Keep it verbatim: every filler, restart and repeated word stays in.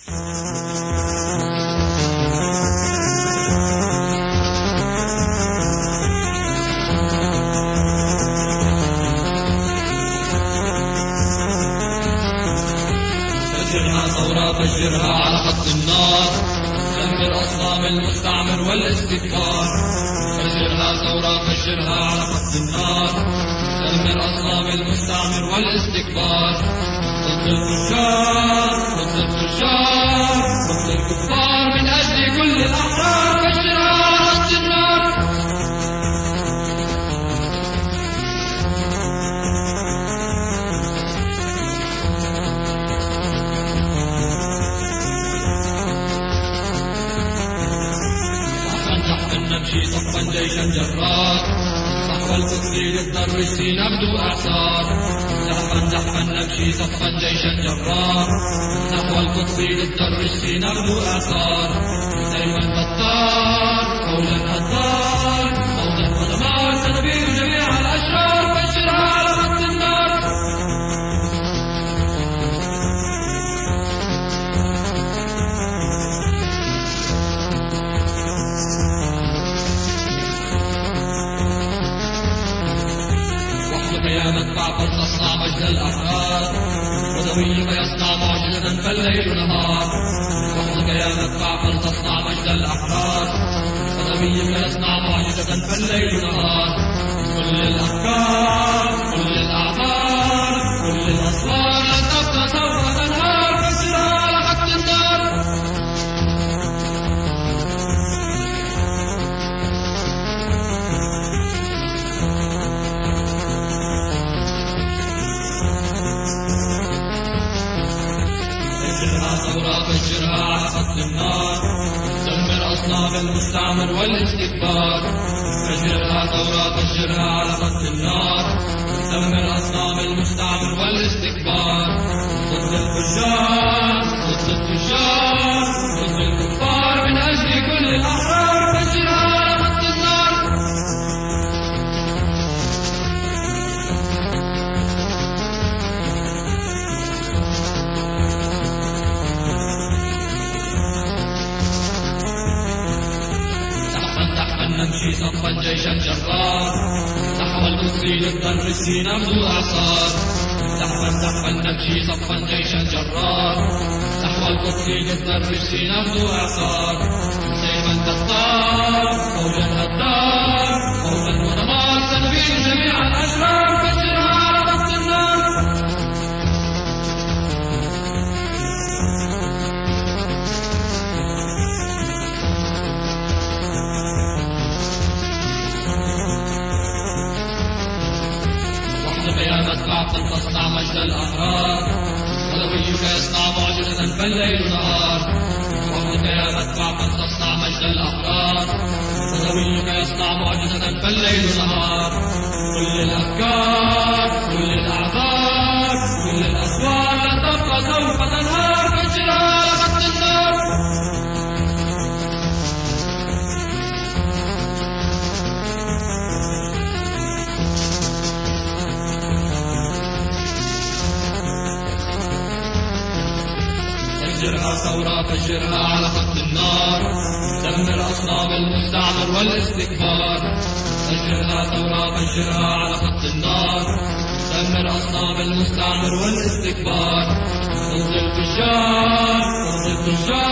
فجرها ثورة فجرها على خط النار، دمر أصنام المستعمر والاستكبار. فجرها ثورة فجرها على خط النار، دمر أصنام المستعمر والاستكبار. ضد الفجار ضد الفجار ضد الكفار من أجل كل الأحرار، فجرها على خط النار. نمشي صفا جيشا جرار، نحو القدس للضرس نبدو أعصار. زحفا زحفا نمشي صفا جيشا جرار، نحو القدس للضرس نبدو أعصار. سيفا بطار قولا هدار، موتا ودمار سنبيد جميع الأشرار، فجرها على خط النار. يا مدفع فلتصنع مجد الأحرار، ودويك يصنع معجزة فالليل نهار. وحدك يا مدفع فلتصنع مجد الأحرار، ودويك يصنع معجزة فالليل نهار. كل الأفكار كل الأعمار كل الأسوار لن تبقى سوف تنهار، فجرها على خط النار. ثورة فجرها على خط النار، دمر أصنام المستعمر والاستكبار. فجرها ثورة فجرها على خط النار، دمر أصنام المستعمر والاستكبار. ضد الفجار ضد الفجار ضد الكفار من أجل كل الأحرار، فجرها على خط النار. نمشي صفا جيشا جرار، نحو القدس للضرس نبدو أعصار. زحفا زحفا نمشي صفا جيشا جرار، نحو القدس للضرس نبدو أعصار. سيفا تختار فوجا هدار، خوفا ودمار سنبيد جميع الأشرار، فجرها على خط النار. يا مدفع فلتصنع مجد الأحرار، ودويك يصنع معجزة فالليل نهار. وحدك يا مدفع فلتصنع مجد الأحرار، ودويك يصنع معجزة فالليل نهار. كل الأفكار كل الأعذار كل الأسوار لن تبقى سوف تنهار، فجرها على خط النار. فجرها ثورة فجرها على خط النار، دمر أصنام المستعمر والاستكبار. فجرها ثورة فجرها على خط النار، دمر أصنام المستعمر والاستكبار. ضد الفجار ضد الفجار